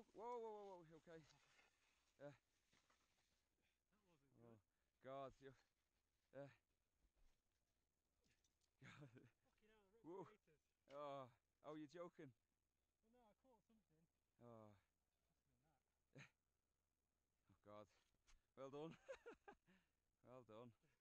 Whoa, whoa, whoa, whoa, whoa. You okay? That wasn't good. Oh, God, you. God. Fucking hell, I ripped Whoa. the gaiters. Oh, you're joking. Well, no, I caught something. Oh, Must have been that. oh God. Well done. Well done.